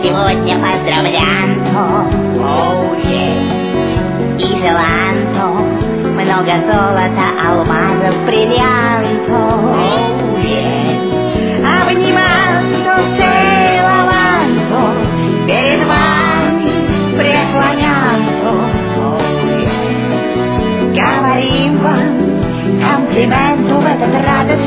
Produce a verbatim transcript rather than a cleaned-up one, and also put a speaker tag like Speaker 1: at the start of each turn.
Speaker 1: сегодня поздравлянто, oh, yeah. И желанто, много золота, алмазов, бриллиантов, oh, yeah. Обниманто, целованто, перед вами преклонянто, oh, yeah. Говорим вам комплименту в этот радостный